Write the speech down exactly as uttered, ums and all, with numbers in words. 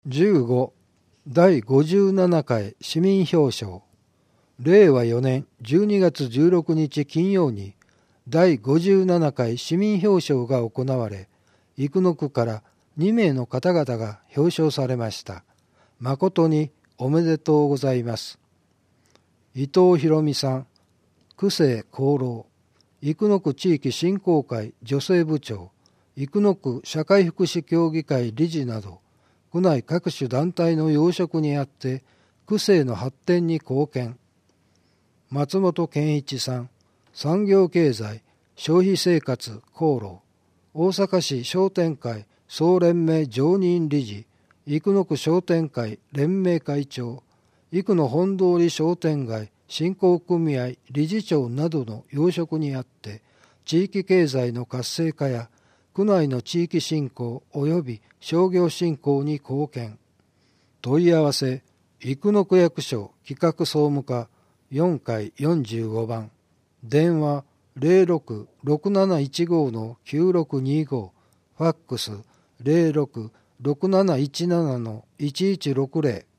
じゅうごだいごじゅうななかい市民表彰。れいわよねんじゅうにがつじゅうろくにち金曜にだいごじゅうななかい市民表彰が行われ、生野区からにめいの方々が表彰されました。誠におめでとうございます。伊藤博美さん、区政功労、生野区地域振興会女性部長、生野区社会福祉協議会理事など、区内各種団体の要職にあって区政の発展に貢献。松本健一さん、産業経済消費生活功労、大阪市商店会総連盟常任理事、生野区商店会連盟会長、生野本通商店街振興組合理事長などの要職にあって地域経済の活性化や区内の地域振興及び商業振興に貢献。問い合わせ、生野区役所企画総務課よんかいよんじゅうごばん、電話 ゼロろく ろくなないちご きゅうろくにご、ファックス ゼロろく ろくなないちなな いちいちろくゼロ